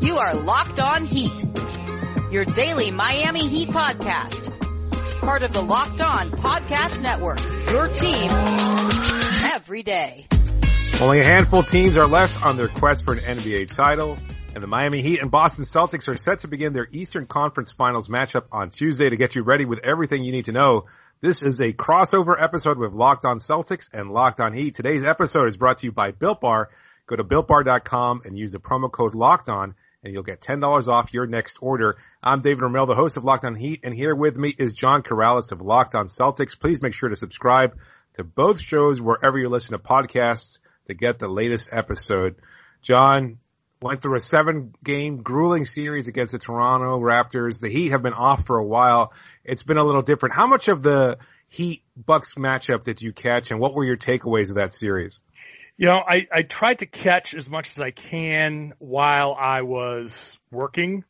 You are Locked On Heat, your daily Miami Heat podcast. Part of the Locked On Podcast Network, your team every day. Only a handful of teams are left on their quest for an NBA title, and the Miami Heat and Boston Celtics are set to begin their Eastern Conference Finals matchup on Tuesday. To get you ready with everything you need to know, this is a crossover episode with Locked On Celtics and Locked On Heat. Today's episode is brought to you by Built Bar. Go to BuiltBar.com and use the promo code LOCKEDON, and you'll get $10 off your next order. I'm David Ramel, the host of Locked On Heat, and here with me is John Corrales of Locked On Celtics. Please make sure to subscribe to both shows wherever you listen to podcasts to get the latest episode. John went through a 7-game grueling series against the Toronto Raptors. The Heat have been off for a while. It's been a little different. How much of the Heat-Bucks matchup did you catch, and what were your takeaways of that series? You know, I tried to catch as much as I can while I was working.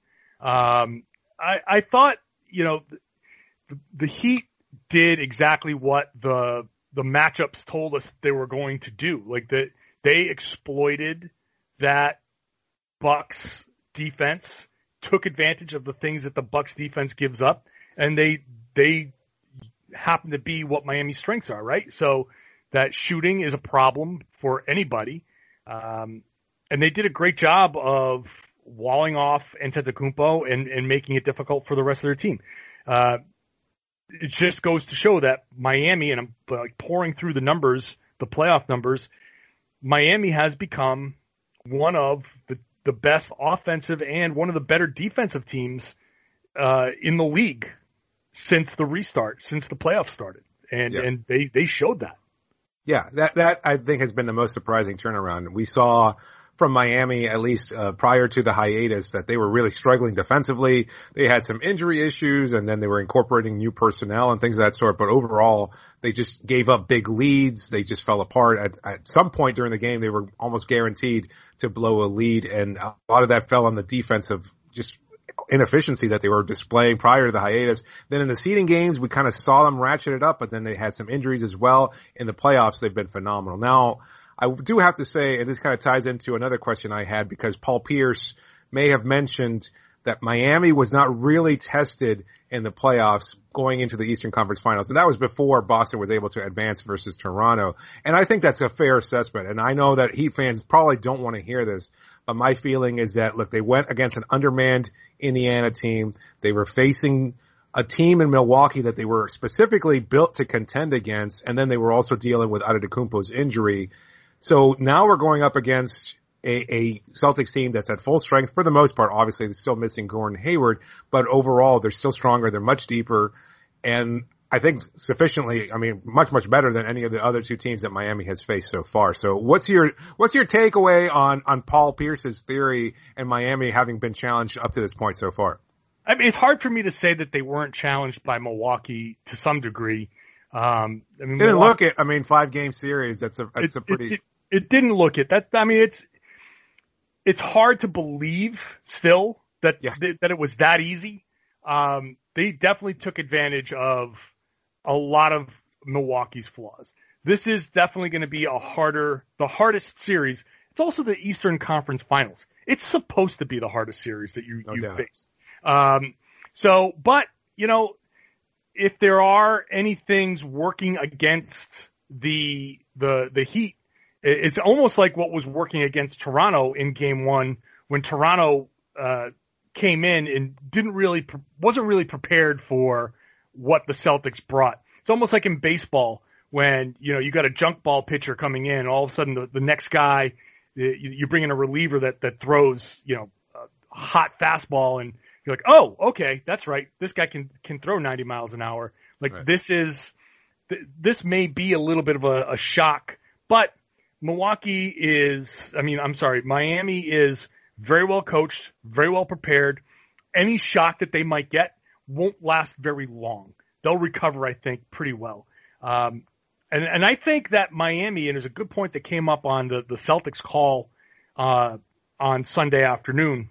I thought, you know, the Heat did exactly what the matchups told us they were going to do. Like, they exploited that Bucks defense, took advantage of the things that the Bucks defense gives up, and they happen to be what Miami's strengths are, right? So that shooting is a problem for anybody. And they did a great job of walling off Antetokounmpo and making it difficult for the rest of their team. It just goes to show that Miami, and I'm like pouring through the numbers, the playoff numbers, Miami has become one of the best offensive and one of the better defensive teams in the league since the restart, since the playoffs started. And they showed that. Yeah, that I think has been the most surprising turnaround. We saw from Miami, at least prior to the hiatus, that they were really struggling defensively. They had some injury issues, and then they were incorporating new personnel and things of that sort. But overall, they just gave up big leads. They just fell apart. At some point during the game, they were almost guaranteed to blow a lead, and a lot of that fell on the defensive just inefficiency that they were displaying prior to the hiatus. Then in the seeding games, we kind of saw them ratchet it up, but then they had some injuries as well. In the playoffs, they've been phenomenal. Now, I do have to say, and this kind of ties into another question I had, because Paul Pierce may have mentioned that Miami was not really tested in the playoffs going into the Eastern Conference Finals. And that was before Boston was able to advance versus Toronto. And I think that's a fair assessment. And I know that Heat fans probably don't want to hear this, but my feeling is that, look, they went against an undermanned Indiana team. They were facing a team in Milwaukee that they were specifically built to contend against, and then they were also dealing with Antetokounmpo's injury. So now we're going up against a Celtics team that's at full strength for the most part. Obviously, they're still missing Gordon Hayward, but overall, they're still stronger. They're much deeper, and I think sufficiently, I mean, much, much better than any of the other two teams that Miami has faced so far. So what's your takeaway on Paul Pierce's theory and Miami having been challenged up to this point so far? I mean, it's hard for me to say that they weren't challenged by Milwaukee to some degree. I mean, didn't look it. I mean, 5-game series. That's a pretty. It didn't look it. That, I mean, it's hard to believe still that it was that easy. They definitely took advantage of a lot of Milwaukee's flaws. This is definitely going to be the hardest series. It's also the Eastern Conference Finals. It's supposed to be the hardest series that you face. But you know, if there are any things working against the Heat, it's almost like what was working against Toronto in Game 1 when Toronto came in and wasn't really prepared for what the Celtics brought. It's almost like in baseball when, you know, you got a junk ball pitcher coming in, all of a sudden the next guy, you bring in a reliever that throws, you know, a hot fastball, and you're like, oh, okay, that's right. This guy can throw 90 miles an hour. Like, right. This may be a little bit of a shock, but Miami is very well coached, very well prepared. Any shock that they might get won't last very long. They'll recover, I think, pretty well. And I think that Miami, and there's a good point that came up on the Celtics call on Sunday afternoon.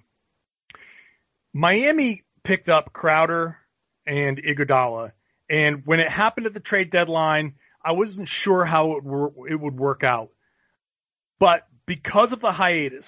Miami picked up Crowder and Iguodala, and when it happened at the trade deadline, I wasn't sure how it would work out. But because of the hiatus,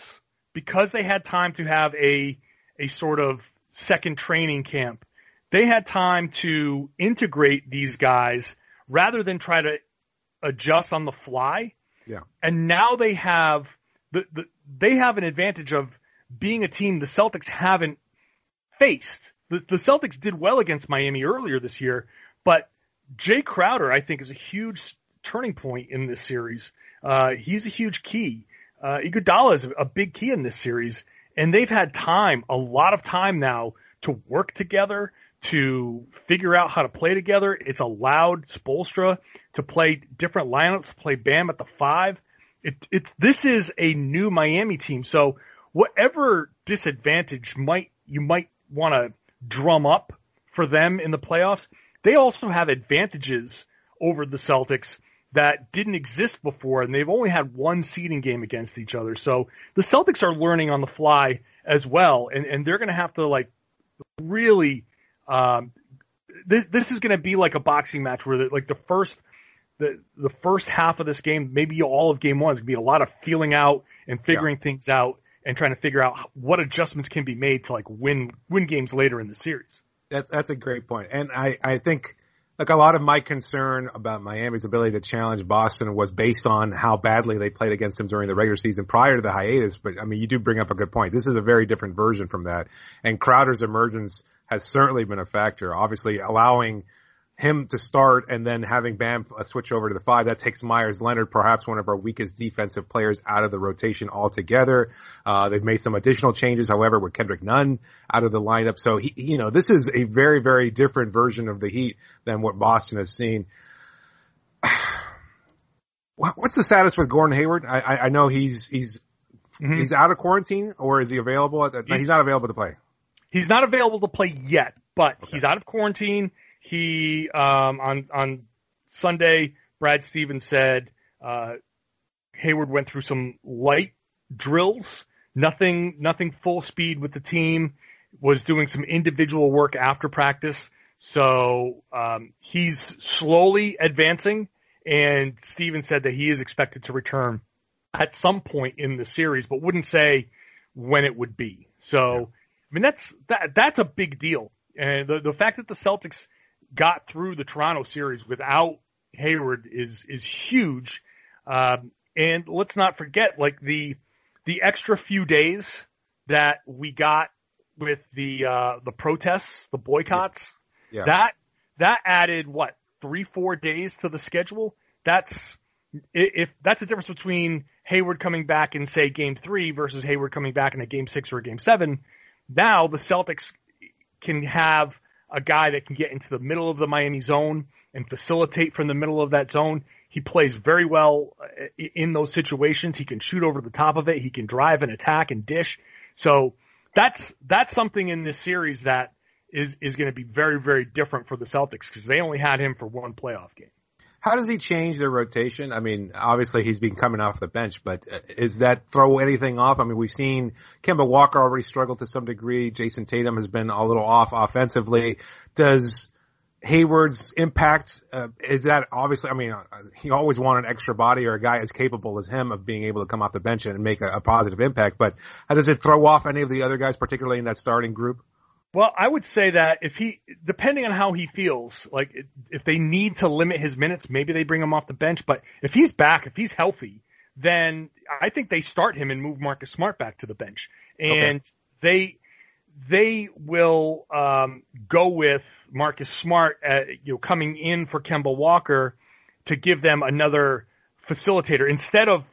because they had time to have a sort of second training camp, they had time to integrate these guys rather than try to adjust on the fly. Yeah. And now they have they have an advantage of being a team the Celtics haven't faced. The Celtics did well against Miami earlier this year, but Jay Crowder, I think, is a huge turning point in this series. He's a huge key. Iguodala is a big key in this series, and they've had time, a lot of time now, to work together, to figure out how to play together. It's allowed Spoelstra to play different lineups, to play Bam at the 5. This is a new Miami team, so whatever disadvantage you might want to drum up for them in the playoffs, they also have advantages over the Celtics that didn't exist before, and they've only had one seeding game against each other. So the Celtics are learning on the fly as well, and they're going to have to really. This is going to be like a boxing match where the first half of this game, maybe all of game 1, is going to be a lot of feeling out and figuring things out and trying to figure out what adjustments can be made to win games later in the series. That's a great point. And I think a lot of my concern about Miami's ability to challenge Boston was based on how badly they played against them during the regular season prior to the hiatus. But I mean, you do bring up a good point. This is a very different version from that. And Crowder's emergence has certainly been a factor. Obviously, allowing him to start and then having Bam switch over to the 5, that takes Myers Leonard, perhaps one of our weakest defensive players, out of the rotation altogether. They've made some additional changes, however, with Kendrick Nunn out of the lineup. So this is a very, very different version of the Heat than what Boston has seen. What's the status with Gordon Hayward? I know he's out of quarantine, or is he available? He's not available to play. He's not available to play yet, but he's out of quarantine. He, on Sunday, Brad Stevens said, Hayward went through some light drills, nothing full speed with the team, was doing some individual work after practice. So, he's slowly advancing, and Stevens said that he is expected to return at some point in the series, but wouldn't say when it would be. So, I mean, that's a big deal. And the fact that the Celtics got through the Toronto series without Hayward is huge. And let's not forget, the extra few days that we got with the protests, the boycotts, that added 3-4 days to the schedule. That's the difference between Hayward coming back in, say, game 3 versus Hayward coming back in a game 6 or a game 7. Now the Celtics can have a guy that can get into the middle of the Miami zone and facilitate from the middle of that zone. He plays very well in those situations. He can shoot over the top of it. He can drive and attack and dish. So that's something in this series that is going to be very, very different for the Celtics, because they only had him for one playoff game. How does he change their rotation? I mean, obviously he's been coming off the bench, but is that throw anything off? I mean, we've seen Kemba Walker already struggle to some degree. Jason Tatum has been a little off offensively. Does Hayward's impact, is that obviously, I mean, you always want an extra body or a guy as capable as him of being able to come off the bench and make a positive impact, but how does it throw off any of the other guys, particularly in that starting group? Well, I would say that depending on how he feels, if they need to limit his minutes, maybe they bring him off the bench. But if he's back, if he's healthy, then I think they start him and move Marcus Smart back to the bench. And they will go with Marcus Smart, coming in for Kemba Walker to give them another facilitator instead of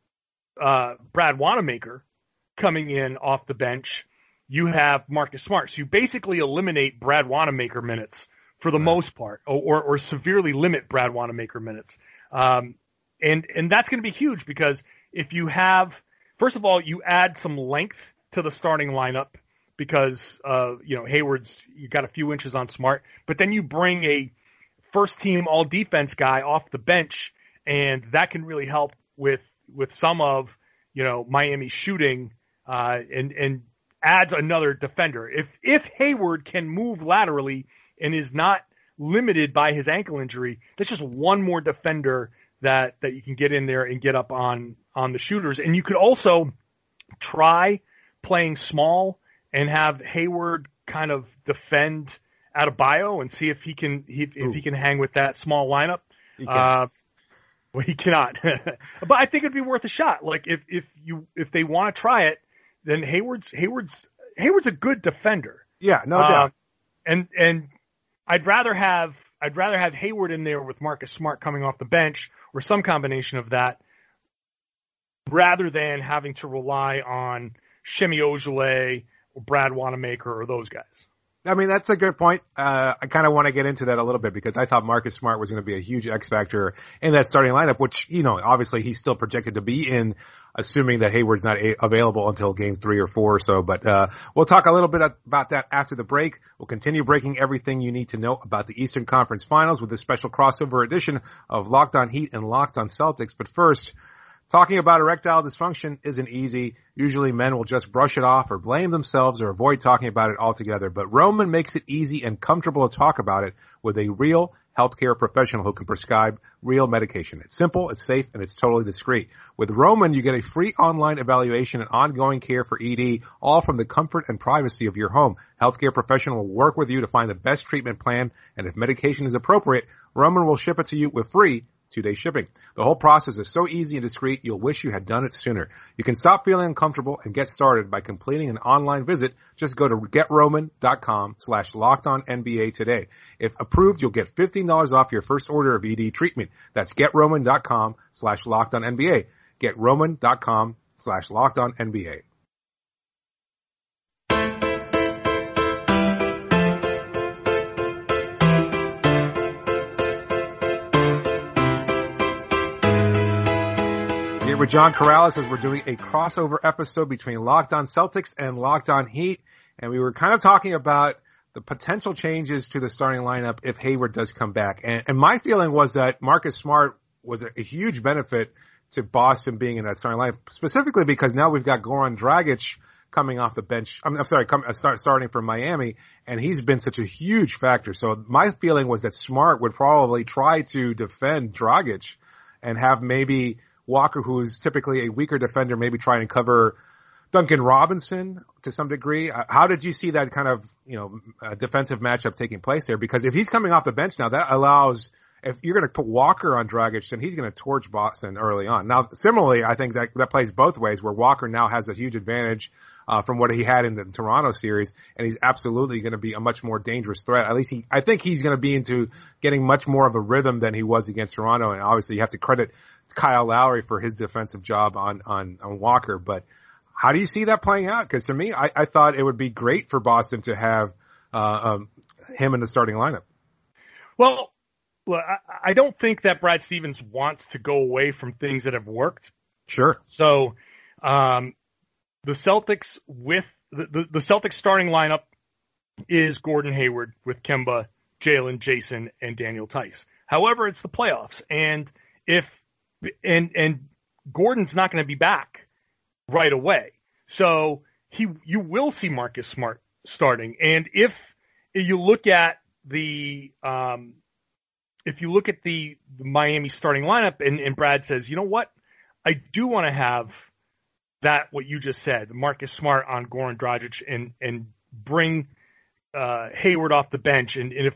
Brad Wanamaker coming in off the bench. You have Marcus Smart. So you basically eliminate Brad Wanamaker minutes for the most part, or severely limit Brad Wanamaker minutes. And that's going to be huge, because if you have, first of all, you add some length to the starting lineup, because, Hayward's, you got a few inches on Smart, but then you bring a first team all defense guy off the bench, and that can really help with some of, Miami's shooting, and adds another defender. If Hayward can move laterally and is not limited by his ankle injury, that's just one more defender that you can get in there and get up on the shooters. And you could also, try playing small and have Hayward kind of defend Adebayo and see if he can hang with that small lineup. Well, he cannot, but I think it'd be worth a shot. Like if they want to try it, then Hayward's a good defender. Yeah, no doubt. And I'd rather have Hayward in there with Marcus Smart coming off the bench or some combination of that, rather than having to rely on Shemi Ojeleye or Brad Wanamaker or those guys. I mean, that's a good point. I kind of want to get into that a little bit because I thought Marcus Smart was going to be a huge X factor in that starting lineup, which, obviously he's still projected to be in, assuming that Hayward's not available until game 3 or 4 or so. But, we'll talk a little bit about that after the break. We'll continue breaking everything you need to know about the Eastern Conference Finals with a special crossover edition of Locked On Heat and Locked On Celtics. But first, talking about erectile dysfunction isn't easy. Usually men will just brush it off or blame themselves or avoid talking about it altogether. But Roman makes it easy and comfortable to talk about it with a real healthcare professional who can prescribe real medication. It's simple, it's safe, and it's totally discreet. With Roman, you get a free online evaluation and ongoing care for ED, all from the comfort and privacy of your home. Healthcare professional will work with you to find the best treatment plan, and if medication is appropriate, Roman will ship it to you with free 2-day shipping. The whole process is so easy and discreet, you'll wish you had done it sooner. You can stop feeling uncomfortable and get started by completing an online visit. Just go to GetRoman.com/LockedOnNBA today. If approved, you'll get $15 off your first order of ED treatment. That's GetRoman.com/LockedOnNBA. GetRoman.com/LockedOnNBA. With John Corrales as we're doing a crossover episode between Locked On Celtics and Locked On Heat. And we were kind of talking about the potential changes to the starting lineup if Hayward does come back. And my feeling was that Marcus Smart was a huge benefit to Boston being in that starting lineup, specifically because now we've got Goran Dragic coming off the bench. Starting from Miami, and he's been such a huge factor. So my feeling was that Smart would probably try to defend Dragic and have maybe Walker, who is typically a weaker defender, maybe trying to cover Duncan Robinson to some degree. How did you see that kind of, defensive matchup taking place there? Because if he's coming off the bench now, that allows, if you're going to put Walker on Dragic, then he's going to torch Boston early on. Now, similarly, I think that plays both ways, where Walker now has a huge advantage from what he had in the Toronto series, and he's absolutely going to be a much more dangerous threat. At least I think he's going to be into getting much more of a rhythm than he was against Toronto, and obviously you have to credit Kyle Lowry for his defensive job on Walker. But how do you see that playing out? Because to me, I thought it would be great for Boston to have him in the starting lineup. Well, I don't think that Brad Stevens wants to go away from things that have worked. Sure. So the Celtics with the Celtics starting lineup is Gordon Hayward with Kemba, Jalen, Jason, and Daniel Tice. However, it's the playoffs, and Gordon's not going to be back right away. So you will see Marcus Smart starting. And if you look at the Miami starting lineup and Brad says, you know what, I do want to have that, what you just said, Marcus Smart on Goran Dragic and bring Hayward off the bench. And if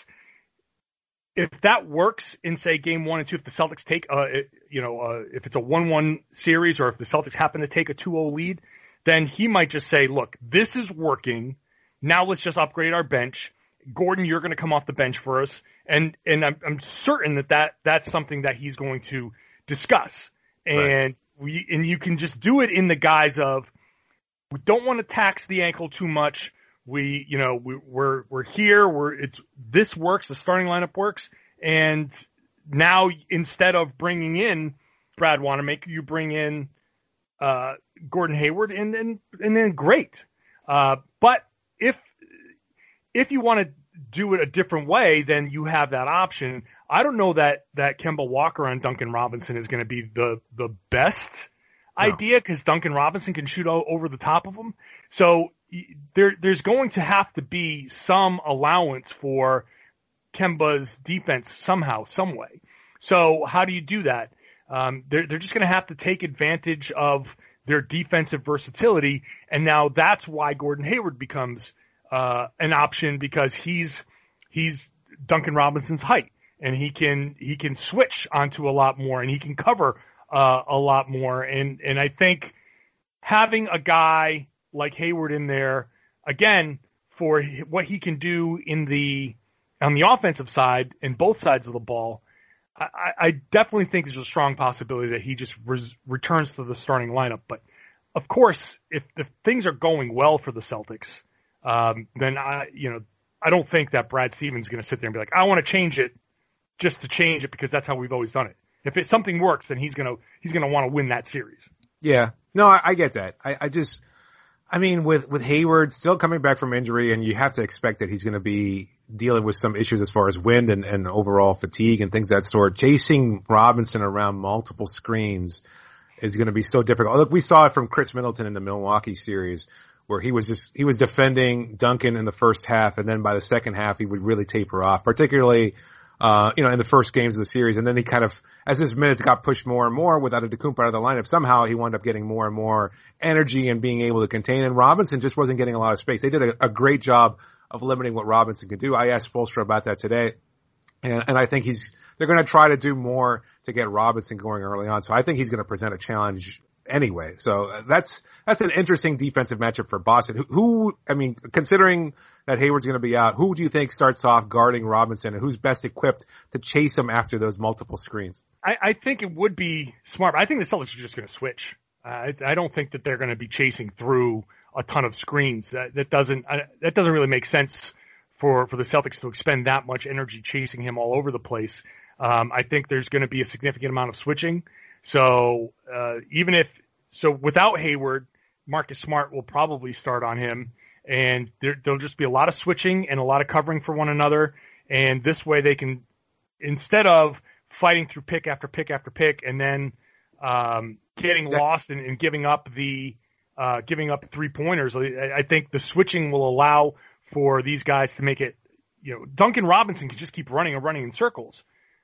that works in, say, game 1 and 2, if the Celtics take, if it's a 1-1 series or if the Celtics happen to take a 2-0 lead, then he might just say, look, this is working. Now let's just upgrade our bench. Gordon, you're going to come off the bench for us. And I'm certain that's something that he's going to discuss. And right. You can just do it in the guise of, we don't want to tax the ankle too much. We're here. This works. The starting lineup works. And now instead of bringing in Brad Wanamaker, you bring in Gordon Hayward, and then great. But if you want to do it a different way, then you have that option. I don't know that Kemba Walker on Duncan Robinson is going to be the best idea, because Duncan Robinson can shoot over the top of him. So there's going to have to be some allowance for Kemba's defense somehow, some way. So how do you do that? They're just going to have to take advantage of their defensive versatility. And now that's why Gordon Hayward becomes an option, because he's Duncan Robinson's height, and he can switch onto a lot more, and he can cover a lot more. And I think having a guy like Hayward in there, again, for what he can do on the offensive side and both sides of the ball, I definitely think there's a strong possibility that he just returns to the starting lineup. But of course, if things are going well for the Celtics, then I don't think that Brad Stevens is going to sit there and be like, I want to change it just to change it because that's how we've always done it. If something works, then he's gonna want to win that series. Yeah, no, I get that. I mean, with Hayward still coming back from injury, and you have to expect that he's going to be dealing with some issues as far as wind and overall fatigue and things of that sort. Chasing Robinson around multiple screens is going to be so difficult. Look, we saw it from Chris Middleton in the Milwaukee series, where he was defending Duncan in the first half, and then by the second half he would really taper off, particularly in the first games of the series. And then he kind of, as his minutes got pushed more and more with Antetokounmpo out of the lineup, somehow he wound up getting more and more energy and being able to contain. And Robinson just wasn't getting a lot of space. They did a great job of limiting what Robinson could do. I asked Spoelstra about that today, and I think they're going to try to do more to get Robinson going early on. So I think he's going to present a challenge anyway. So that's an interesting defensive matchup for Boston. Considering that Hayward's going to be out, who do you think starts off guarding Robinson, and who's best equipped to chase him after those multiple screens? I think it would be smart. I think the Celtics are just going to switch. I don't think that they're going to be chasing through a ton of screens. That doesn't really make sense for the Celtics to expend that much energy chasing him all over the place. I think there's going to be a significant amount of switching. So without Hayward, Marcus Smart will probably start on him, and there'll just be a lot of switching and a lot of covering for one another. And this way they can, instead of fighting through pick after pick after pick and then getting lost and giving up 3-pointers, I think the switching will allow for these guys to make it. Duncan Robinson can just keep running and running in circles.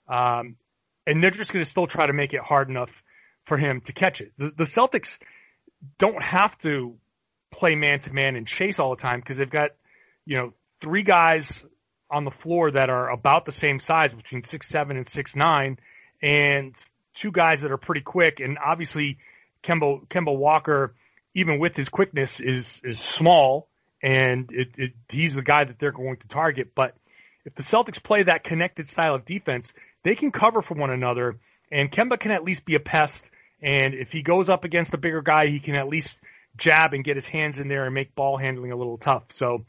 And they're just going to still try to make it hard enough for him to catch it. The Celtics don't have to play man-to-man and chase all the time, because they've got, 3 guys on the floor that are about the same size, between 6'7" and 6'9", and 2 guys that are pretty quick. And obviously Kemba Walker, even with his quickness, is small, and he's the guy that they're going to target. But if the Celtics play that connected style of defense, they can cover for one another, and Kemba can at least be a pest. And if he goes up against a bigger guy, he can at least jab and get his hands in there and make ball handling a little tough. So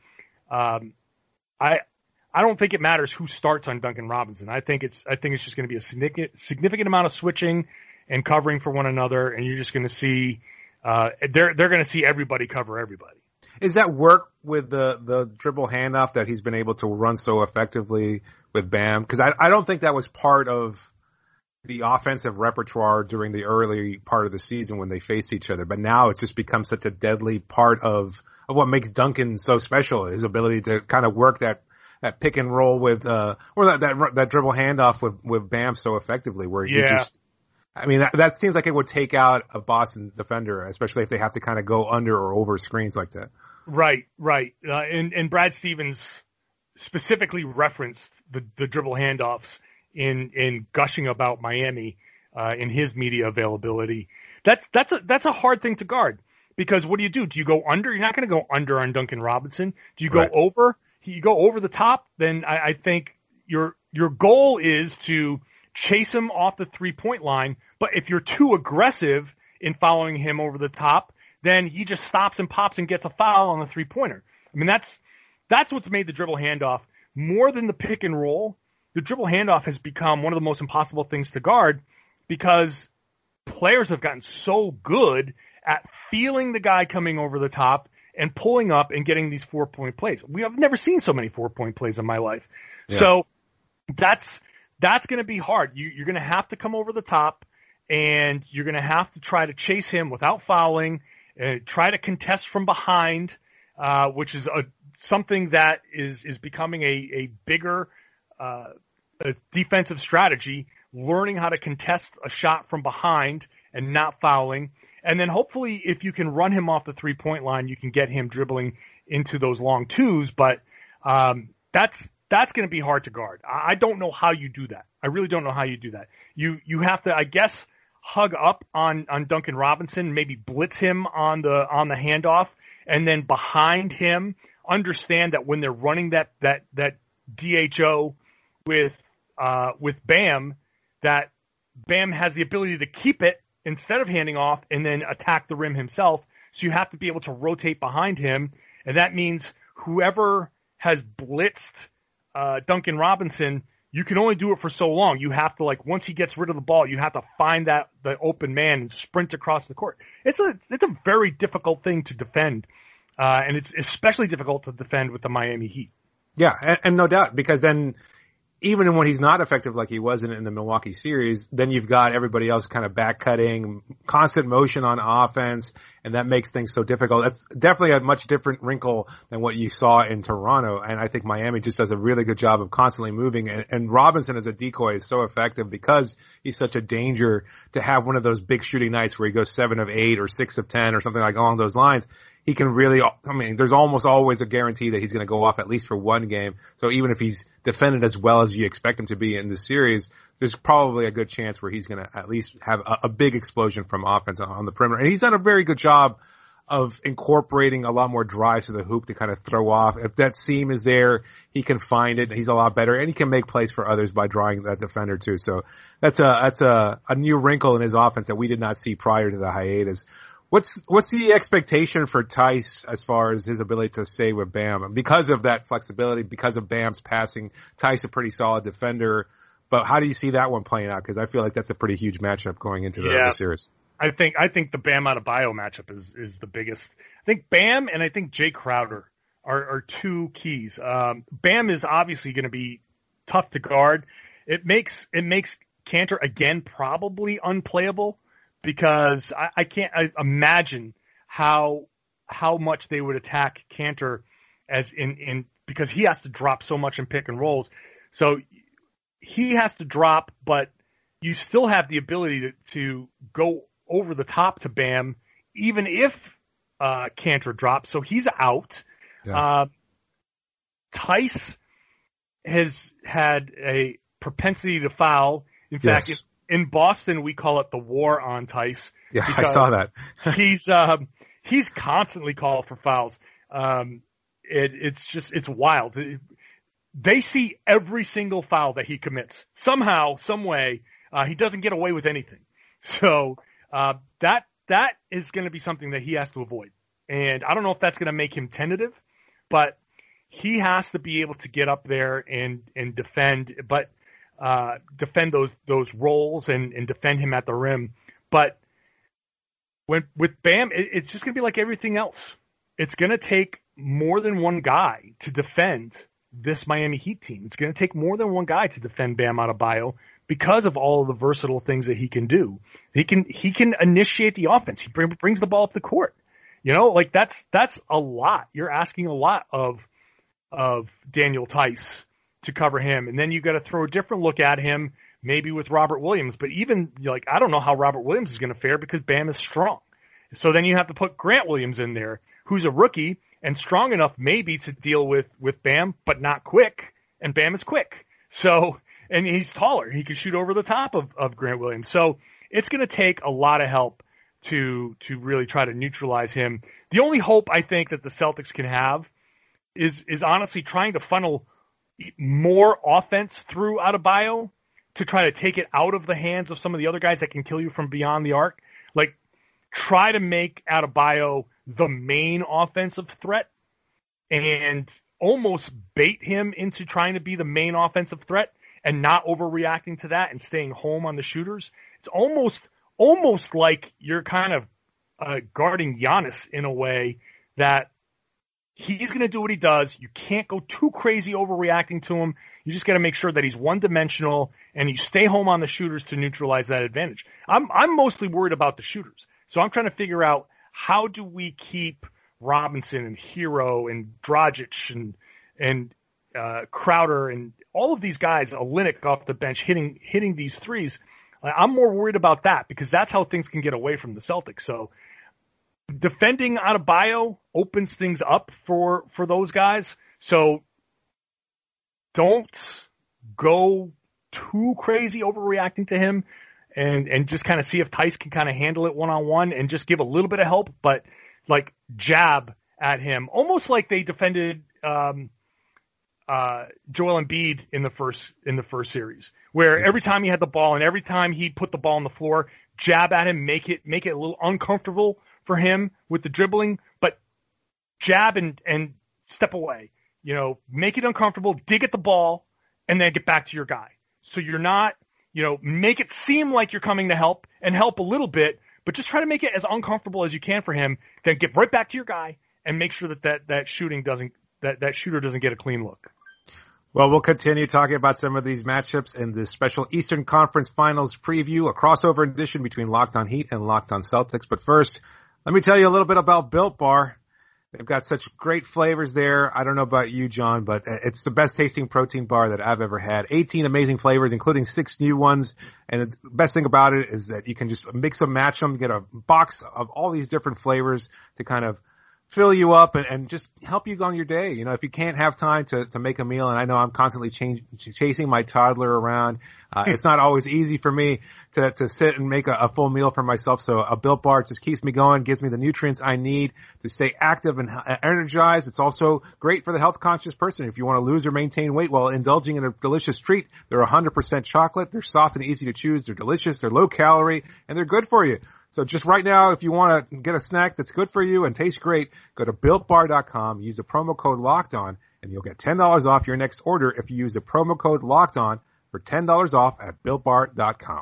I don't think it matters who starts on Duncan Robinson. I think it's just going to be a significant amount of switching and covering for one another, and you're just going to see they're going to see everybody cover everybody. Is that work with the dribble handoff that he's been able to run so effectively with Bam? Because I don't think that was part of the offensive repertoire during the early part of the season when they faced each other. But now it's just become such a deadly part of what makes Duncan so special, his ability to kind of work that pick and roll with or that dribble handoff with Bam so effectively, where you just. I mean, that seems like it would take out a Boston defender, especially if they have to kind of go under or over screens like that. Right. And Brad Stevens specifically referenced the dribble handoffs in gushing about Miami in his media availability. That's a hard thing to guard, because what do? Do you go under? You're not going to go under on Duncan Robinson. Do you go over? You go over the top. Then I think your goal is to chase him off the 3-point line. But if you're too aggressive in following him over the top, then he just stops and pops and gets a foul on the 3-pointer. I mean, that's what's made the dribble handoff more than the pick and roll. The dribble handoff has become one of the most impossible things to guard, because players have gotten so good at feeling the guy coming over the top and pulling up and getting these 4-point plays. I've never seen so many 4-point plays in my life. Yeah. So that's going to be hard. You're going to have to come over the top, and you're going to have to try to chase him without fouling, try to contest from behind, which is something that is becoming a bigger a defensive strategy, learning how to contest a shot from behind and not fouling. And then hopefully if you can run him off the 3-point line, you can get him dribbling into those long twos. But that's going to be hard to guard. I don't know how you do that. I really don't know how you do that. You have to, I guess, hug up on Duncan Robinson, maybe blitz him on the handoff, and then behind him, understand that when they're running that DHO with Bam, that Bam has the ability to keep it instead of handing off and then attack the rim himself. So you have to be able to rotate behind him, and that means whoever has blitzed Duncan Robinson, you can only do it for so long. You have to, like, once he gets rid of the ball, you have to find the open man and sprint across the court. It's a very difficult thing to defend, and it's especially difficult to defend with the Miami Heat. Yeah, and no doubt, because then even when he's not effective like he wasn't in the Milwaukee series, then you've got everybody else kind of back cutting, constant motion on offense, and that makes things so difficult. That's definitely a much different wrinkle than what you saw in Toronto, and I think Miami just does a really good job of constantly moving, and Robinson as a decoy is so effective because he's such a danger to have one of those big shooting nights where he goes 7 of 8 or 6 of 10 or something like along those lines. He can really, I mean, there's almost always a guarantee that he's going to go off at least for one game. So even if he's defended as well as you expect him to be in this series, there's probably a good chance where he's going to at least have a big explosion from offense on the perimeter. And he's done a very good job of incorporating a lot more drives to the hoop to kind of throw off. If that seam is there, he can find it. He's a lot better, and he can make plays for others by drawing that defender too. So that's a new wrinkle in his offense that we did not see prior to the hiatus. What's the expectation for Theis as far as his ability to stay with Bam? Because of that flexibility, because of Bam's passing, Theis a pretty solid defender. But how do you see that one playing out? Because I feel like that's a pretty huge matchup going into the series. I think the Bam Adebayo matchup is the biggest. I think Bam and I think Jay Crowder are two keys. Bam is obviously going to be tough to guard. It makes Kanter again probably unplayable, because I can't imagine how much they would attack Kanter as in because he has to drop so much in pick and rolls. So he has to drop, but you still have the ability to go over the top to Bam, even if Kanter drops. So he's out. Yeah. Theis has had a propensity to foul. In fact, in Boston, we call it the war on Theis. Yeah, I saw that. he's constantly called for fouls. It's wild. They see every single foul that he commits. Somehow, some way, he doesn't get away with anything. So that is going to be something that he has to avoid. And I don't know if that's going to make him tentative, but he has to be able to get up there and defend. But defend those roles and defend him at the rim. But with Bam, it's just going to be like everything else. It's going to take more than one guy to defend this Miami Heat team. It's going to take more than one guy to defend Bam Adebayo because of all of the versatile things that he can do. He can initiate the offense. He brings the ball up the court. You know, like that's a lot. You're asking a lot of Daniel Theis to cover him. And then you got to throw a different look at him, maybe with Robert Williams. But even, like, I don't know how Robert Williams is going to fare because Bam is strong. So then you have to put Grant Williams in there, who's a rookie and strong enough maybe to deal with Bam, but not quick. And Bam is quick. So, and he's taller. He can shoot over the top of Grant Williams. So it's going to take a lot of help to really try to neutralize him. The only hope I think that the Celtics can have is honestly trying to funnel more offense through Adebayo to try to take it out of the hands of some of the other guys that can kill you from beyond the arc. Like, try to make Adebayo the main offensive threat and almost bait him into trying to be the main offensive threat and not overreacting to that and staying home on the shooters. It's almost like you're kind of guarding Giannis in a way that he's going to do what he does. You can't go too crazy overreacting to him. You just got to make sure that he's one-dimensional and you stay home on the shooters to neutralize that advantage. I'm mostly worried about the shooters. So I'm trying to figure out how do we keep Robinson and Hero and Dragic and Crowder and all of these guys, Olynyk off the bench hitting these threes. I'm more worried about that because that's how things can get away from the Celtics. So defending Adebayo opens things up for those guys. So don't go too crazy overreacting to him and just kind of see if Tice can kind of handle it one-on-one and just give a little bit of help, but like jab at him, almost like they defended Joel Embiid in the first series, where every time he had the ball and every time he put the ball on the floor, jab at him, make it a little uncomfortable for him with the dribbling, but jab and step away, make it uncomfortable, dig at the ball, and then get back to your guy. So you're not, make it seem like you're coming to help and help a little bit, but just try to make it as uncomfortable as you can for him, then get right back to your guy and make sure that shooter doesn't get a clean look. Well, we'll continue talking about some of these matchups in this special Eastern Conference Finals preview, a crossover edition between Locked On Heat and Locked On Celtics. But first, let me tell you a little bit about Built Bar. They've got such great flavors there. I don't know about you, John, but it's the best tasting protein bar that I've ever had. 18 amazing flavors, including 6 new ones. And the best thing about it is that you can just mix them, match them, get a box of all these different flavors to kind of fill you up and just help you on your day. If you can't have time to make a meal, and I know I'm constantly chasing my toddler around, it's not always easy for me to sit and make a full meal for myself. So a Built Bar just keeps me going, gives me the nutrients I need to stay active and energized. It's also great for the health conscious person. If you want to lose or maintain weight while indulging in a delicious treat, they're 100% chocolate. They're soft and easy to choose. They're delicious. They're low calorie and they're good for you. So just right now, if you want to get a snack that's good for you and tastes great, go to BuiltBar.com, use the promo code LOCKEDON, and you'll get $10 off your next order if you use the promo code LOCKEDON for $10 off at BuiltBar.com.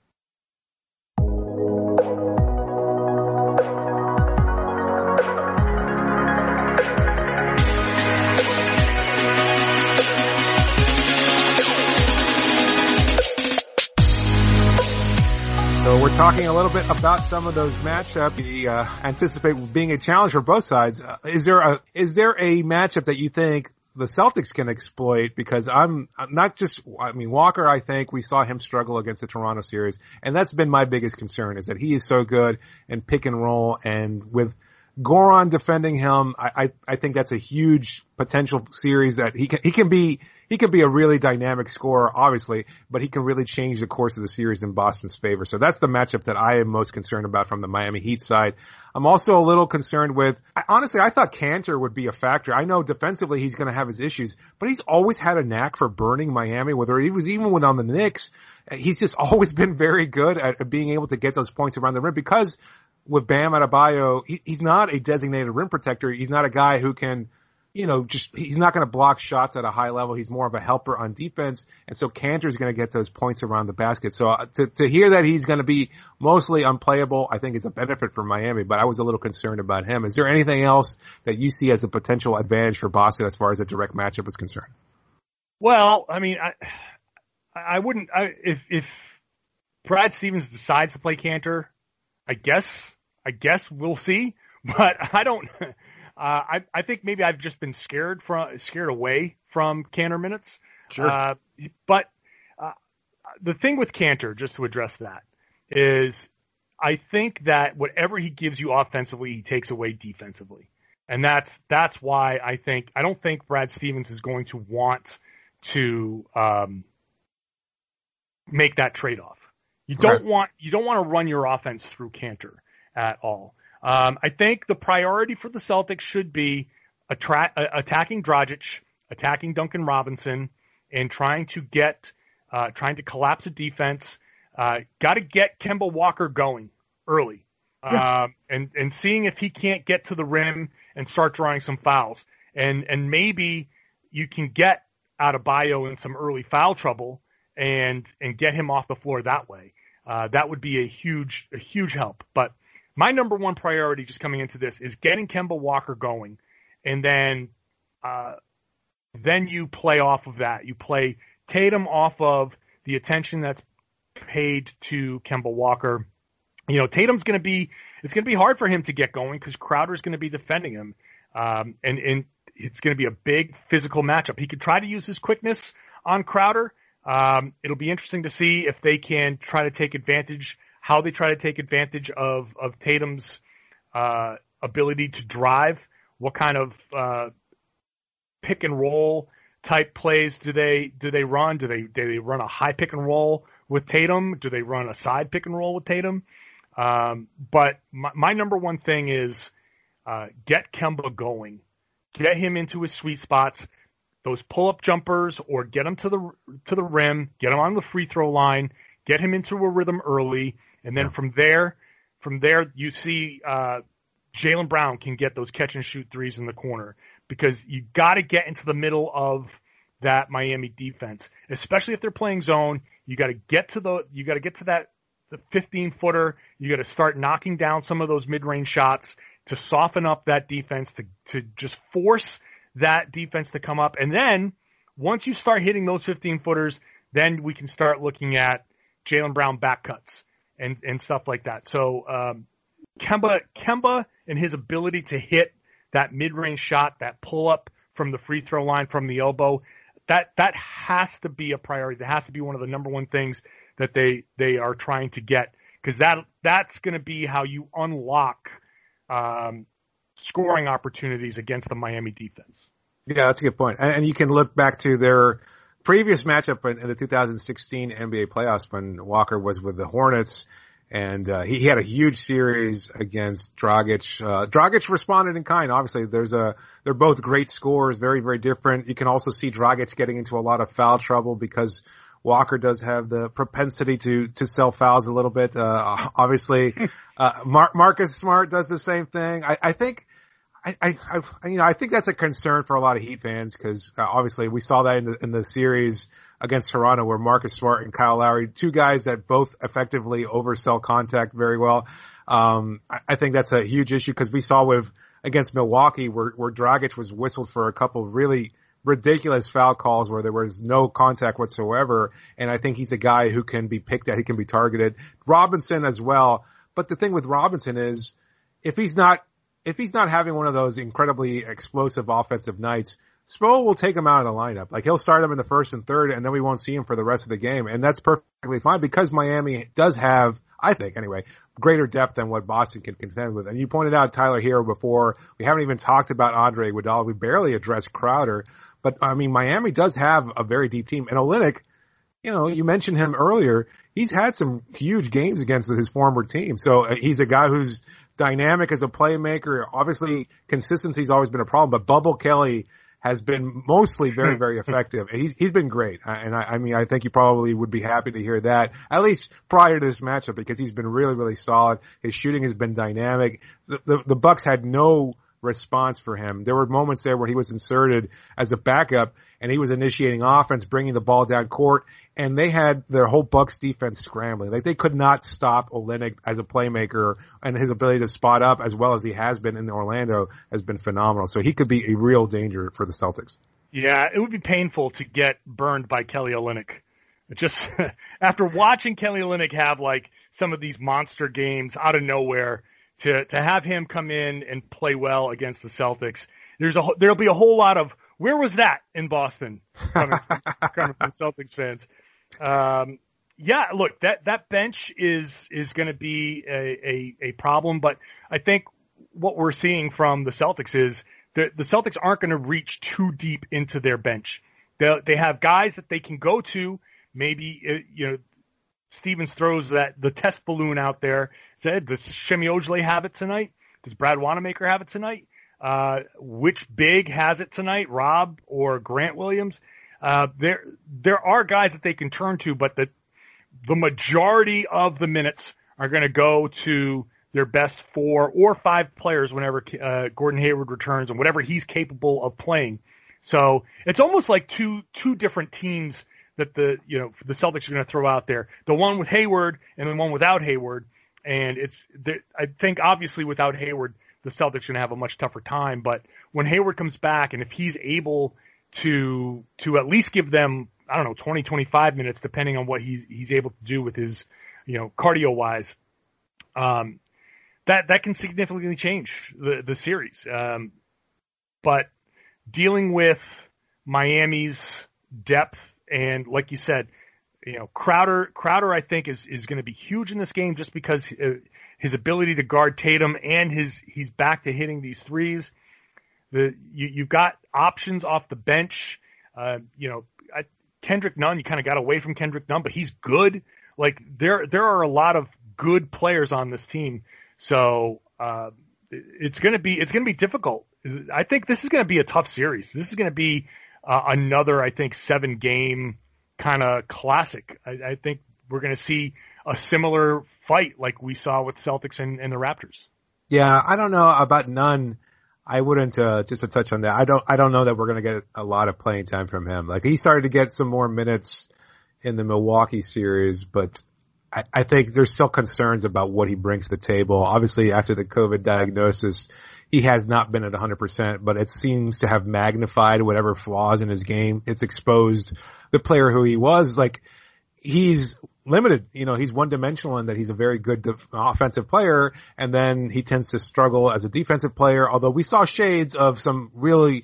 So we're talking a little bit about some of those matchups. We anticipate being a challenge for both sides. Is there a matchup that you think the Celtics can exploit? Because Walker, I think we saw him struggle against the Toronto series, and that's been my biggest concern, is that he is so good in pick and roll, and with Goran defending him, I think that's a huge potential series that he can be a really dynamic scorer, obviously, but he can really change the course of the series in Boston's favor. So that's the matchup that I am most concerned about from the Miami Heat side. I'm also a little concerned with, honestly, I thought Kanter would be a factor. I know defensively he's going to have his issues, but he's always had a knack for burning Miami, whether he was even on the Knicks. He's just always been very good at being able to get those points around the rim, because with Bam Adebayo, he's not a designated rim protector. He's not a guy who can, he's not going to block shots at a high level. He's more of a helper on defense. And so Kanter's going to get those points around the basket. So to hear that he's going to be mostly unplayable, I think is a benefit for Miami, but I was a little concerned about him. Is there anything else that you see as a potential advantage for Boston as far as a direct matchup is concerned? Well, I mean, I wouldn't, if Brad Stevens decides to play Kanter, I guess we'll see, but I don't, I think maybe I've just been scared away from Kanter minutes. Sure. But the thing with Kanter, just to address that, is I think that whatever he gives you offensively, he takes away defensively. And that's why I don't think Brad Stevens is going to want to make that trade-off. You don't want to run your offense through Kanter at all. I think the priority for the Celtics should be attacking Dragic, attacking Duncan Robinson, and trying to collapse a defense. Got to get Kemba Walker going early, and seeing if he can't get to the rim and start drawing some fouls. And maybe you can get Adebayo in some early foul trouble and get him off the floor that way. That would be a huge help. But my number one priority just coming into this is getting Kemba Walker going, and then you play off of that. You play Tatum off of the attention that's paid to Kemba Walker. Tatum's going to be hard for him to get going because Crowder's going to be defending him, and it's going to be a big physical matchup. He could try to use his quickness on Crowder, It'll be interesting to see if they can try to take advantage, how they try to take advantage of Tatum's ability to drive. What kind of pick and roll type plays do they run? Do they run a high pick and roll with Tatum? Do they run a side pick and roll with Tatum? But my number one thing is get Kemba going, get him into his sweet spots, those pull up jumpers, or get him to the rim, get him on the free throw line, get him into a rhythm early, and then from there you see Jaylen Brown can get those catch and shoot threes in the corner, because you got to get into the middle of that Miami defense, especially if they're playing zone. You got to get to the 15-footer. You got to start knocking down some of those mid-range shots to soften up that defense, to just force that defense to come up. And then once you start hitting those 15-footers, then we can start looking at Jaylen Brown back cuts and stuff like that. So Kemba and his ability to hit that mid-range shot, that pull-up from the free throw line, from the elbow, that has to be a priority. That has to be one of the number one things that they are trying to get, because that's going to be how you unlock scoring opportunities against the Miami defense. Yeah, that's a good point. And you can look back to their previous matchup in the 2016 NBA playoffs when Walker was with the Hornets, and he had a huge series against Dragic. Dragic responded in kind. Obviously, they're both great scorers, very, very different. You can also see Dragic getting into a lot of foul trouble because Walker does have the propensity to sell fouls a little bit. Obviously, Marcus Smart does the same thing. I think that's a concern for a lot of Heat fans, because obviously we saw that in the series against Toronto, where Marcus Smart and Kyle Lowry, two guys that both effectively oversell contact very well. I think that's a huge issue, because we saw against Milwaukee where Dragic was whistled for a couple of really ridiculous foul calls where there was no contact whatsoever. And I think he's a guy who can be picked at, he can be targeted. Robinson as well. But the thing with Robinson is, if he's not having one of those incredibly explosive offensive nights, Spo will take him out of the lineup. Like, he'll start him in the first and third, and then we won't see him for the rest of the game. And that's perfectly fine, because Miami does have, I think anyway, greater depth than what Boston can contend with. And you pointed out Tyler Hero before. We haven't even talked about Andre Iguodala. We barely addressed Crowder. But, I mean, Miami does have a very deep team. And Olynyk, you mentioned him earlier. He's had some huge games against his former team. So he's a guy who's dynamic as a playmaker. Obviously, consistency's always been a problem. But Bubble Kelly has been mostly very, very effective. And he's been great. And I think you probably would be happy to hear that, at least prior to this matchup, because he's been really, really solid. His shooting has been dynamic. The Bucks had no response for him. There were moments there where he was inserted as a backup and he was initiating offense, bringing the ball down court, and they had their whole Bucks defense scrambling. Like, they could not stop Olynyk as a playmaker, and his ability to spot up as well as he has been in Orlando has been phenomenal. So he could be a real danger for the Celtics. Yeah, it would be painful to get burned by Kelly Olynyk. Just after watching Kelly Olynyk have like some of these monster games out of nowhere, to have him come in and play well against the Celtics, there'll be a whole lot of, where was that in Boston coming from Celtics fans. Look, that bench is going to be a problem, but I think what we're seeing from the Celtics is the Celtics aren't going to reach too deep into their bench. They have guys that they can go to. Maybe, Stevens throws the test balloon out there. Said, does Shemi Ojeleye have it tonight? Does Brad Wanamaker have it tonight? Which big has it tonight, Rob or Grant Williams? There are guys that they can turn to, but the majority of the minutes are going to go to their best 4 or 5 players whenever Gordon Hayward returns and whatever he's capable of playing. So it's almost like two different teams that the Celtics are going to throw out there. The one with Hayward and the one without Hayward. And I think obviously without Hayward, the Celtics are going to have a much tougher time. But when Hayward comes back, and if he's able to at least give them, 20, 25 minutes, depending on what he's able to do with his, cardio wise, that can significantly change the series. But dealing with Miami's depth And like you said, Crowder, I think is going to be huge in this game just because his ability to guard Tatum and he's back to hitting these threes. You've got options off the bench. Kendrick Nunn, you kind of got away from Kendrick Nunn, but he's good. Like there are a lot of good players on this team. So, it's going to be difficult. I think this is going to be a tough series. This is going to be another, I think, 7-game kind of classic. I think we're going to see a similar fight like we saw with Celtics and the Raptors. Yeah, I don't know about Nunn. I wouldn't, just to touch on that, I don't know that we're going to get a lot of playing time from him. Like he started to get some more minutes in the Milwaukee series, but I think there's still concerns about what he brings to the table. Obviously, after the COVID diagnosis, he has not been at 100%, but it seems to have magnified whatever flaws in his game. It's exposed the player who he was. Like, he's limited. He's one-dimensional in that he's a very good offensive player, and then he tends to struggle as a defensive player, although we saw shades of some really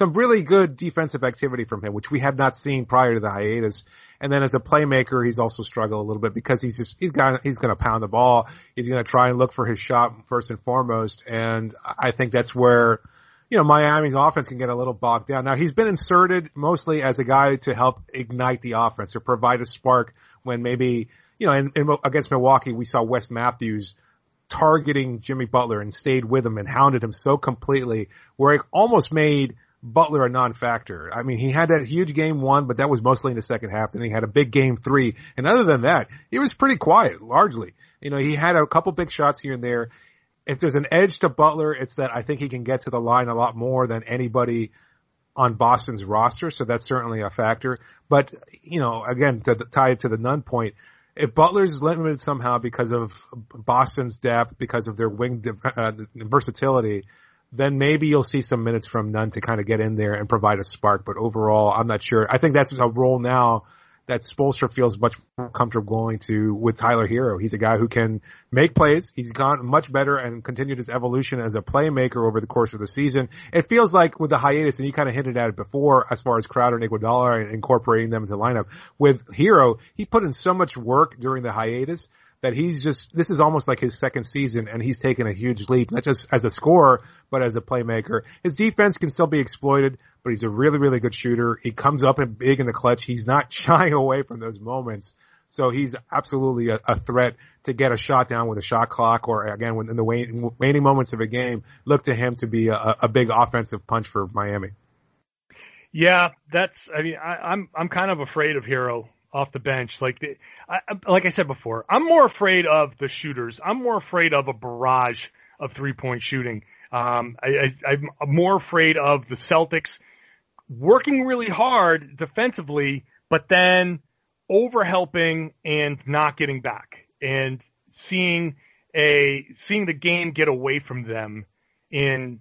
good defensive activity from him, which we had not seen prior to the hiatus. And then as a playmaker, he's also struggled a little bit because he's going to pound the ball. He's going to try and look for his shot first and foremost. And I think that's where, Miami's offense can get a little bogged down. Now he's been inserted mostly as a guy to help ignite the offense or provide a spark when maybe, against Milwaukee, we saw Wes Matthews targeting Jimmy Butler and stayed with him and hounded him so completely where it almost made Butler a non-factor. I mean, he had that huge game 1, but that was mostly in the second half. Then he had a big game 3. And other than that, he was pretty quiet, largely. He had a couple big shots here and there. If there's an edge to Butler, it's that I think he can get to the line a lot more than anybody on Boston's roster. So that's certainly a factor. But, again, to tie it to the Nunn point, if Butler's limited somehow because of Boston's depth, because of their wing versatility, then maybe you'll see some minutes from Nunn to kind of get in there and provide a spark. But overall, I'm not sure. I think that's a role now that Spoelstra feels much more comfortable going to with Tyler Hero. He's a guy who can make plays. He's gotten much better and continued his evolution as a playmaker over the course of the season. It feels like with the hiatus, and you kind of hinted at it before, as far as Crowder and Iguodala and incorporating them into the lineup. With Hero, he put in so much work during the hiatus that this is almost like his second season, and he's taken a huge leap, not just as a scorer, but as a playmaker. His defense can still be exploited, but he's a really, really good shooter. He comes up big in the clutch. He's not shying away from those moments. So he's absolutely a threat to get a shot down with a shot clock, or again, in the waning moments of a game, look to him to be a big offensive punch for Miami. Yeah, I'm kind of afraid of Hero off the bench. Like I said before, I'm more afraid of the shooters. I'm more afraid of a barrage of 3-point shooting. I'm more afraid of the Celtics working really hard defensively, but then overhelping and not getting back, and seeing the game get away from them in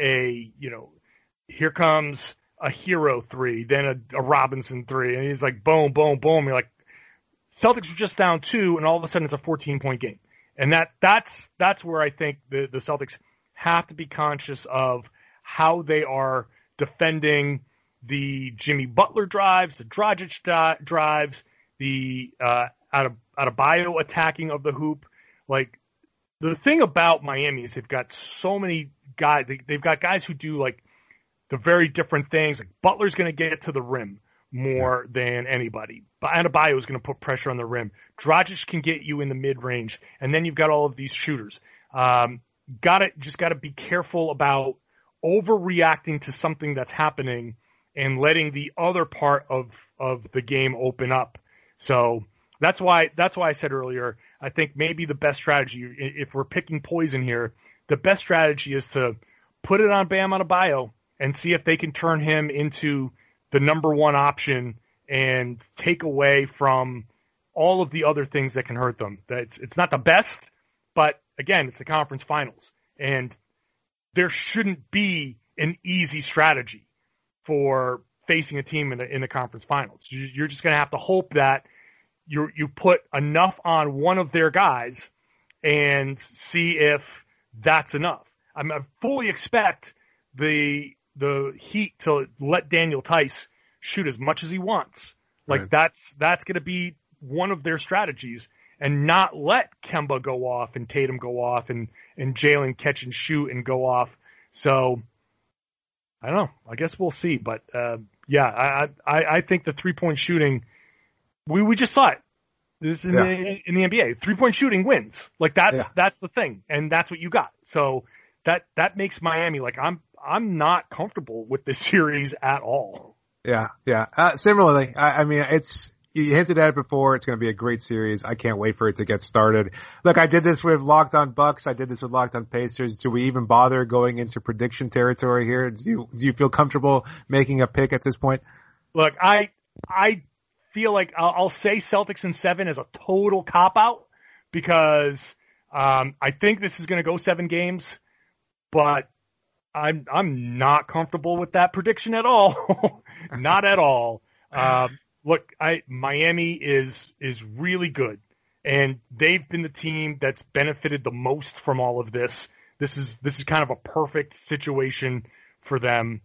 here comes a Hero 3, then a Robinson 3, and he's like, boom, boom, boom. You're like, Celtics are just down 2, and all of a sudden it's a 14-point game. And that's where I think the Celtics have to be conscious of how they are defending the Jimmy Butler drives, the Dragic drives, the Adebayo attacking of the hoop. Like, the thing about Miami is they've got so many guys. They've got guys who do like the very different things. Like, Butler's going to get to the rim more than anybody. But Adebayo is going to put pressure on the rim. Dragic can get you in the mid-range, and then you've got all of these shooters. Got to be careful about overreacting to something that's happening and letting the other part of the game open up. So that's why I said earlier, I think maybe the best strategy, if we're picking poison here, the best strategy is to put it on Bam Adebayo and see if they can turn him into the number one option and take away from all of the other things that can hurt them. It's not the best, but again, it's the conference finals, and there shouldn't be an easy strategy for facing a team in the conference finals. You're just going to have to hope that you put enough on one of their guys and see if that's enough. I fully expect the Heat to let Daniel Tice shoot as much as he wants. Like that's going to be one of their strategies, and not let Kemba go off and Tatum go off and Jalen catch and shoot and go off. So I don't know. I guess we'll see. But I think the 3-point shooting, we just saw it. This is in the NBA. 3-point shooting wins. Like that's the thing, and that's what you got. So that makes Miami like I'm not comfortable with this series at all. Yeah. Similarly, I mean, you hinted at it before. It's going to be a great series. I can't wait for it to get started. Look, I did this with Locked On Bucks. I did this with Locked On Pacers. Do we even bother going into prediction territory here? Do you feel comfortable making a pick at this point? Look, I feel like I'll say Celtics in 7 as a total cop out because I think this is going to go 7 games, but I'm not comfortable with that prediction at all. Not at all. Look, Miami is really good, and they've been the team that's benefited the most from all of this. This is kind of a perfect situation for them.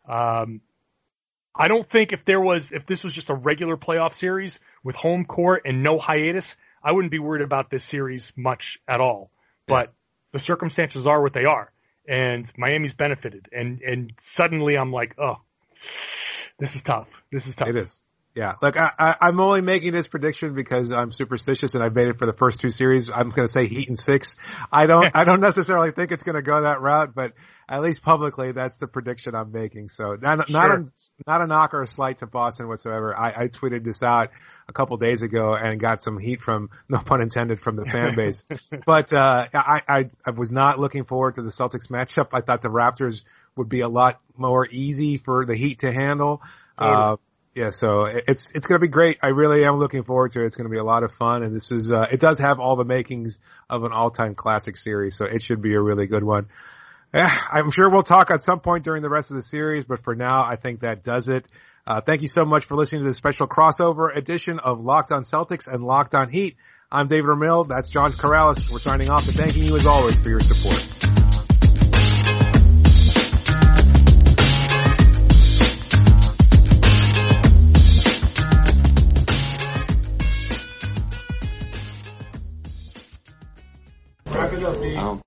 I don't think if this was just a regular playoff series with home court and no hiatus, I wouldn't be worried about this series much at all. But the circumstances are what they are, and Miami's benefited. And suddenly I'm like, oh, this is tough. It is. Yeah. Look, I'm only making this prediction because I'm superstitious and I've made it for the first 2 series. I'm going to say Heat in 6. I don't necessarily think it's going to go that route, but at least publicly, that's the prediction I'm making. So not a knock or a slight to Boston whatsoever. I tweeted this out a couple days ago and got some heat from, no pun intended, from the fan base. But, I was not looking forward to the Celtics matchup. I thought the Raptors would be a lot more easy for the Heat to handle. Yeah, so it's going to be great. I really am looking forward to it. It's going to be a lot of fun, and this is it does have all the makings of an all-time classic series, so it should be a really good one. I'm sure we'll talk at some point during the rest of the series, but for now, I think that does it. Thank you so much for listening to this special crossover edition of Locked On Celtics and Locked On Heat. I'm David Ramil. That's John Corrales. We're signing off and thanking you as always for your support.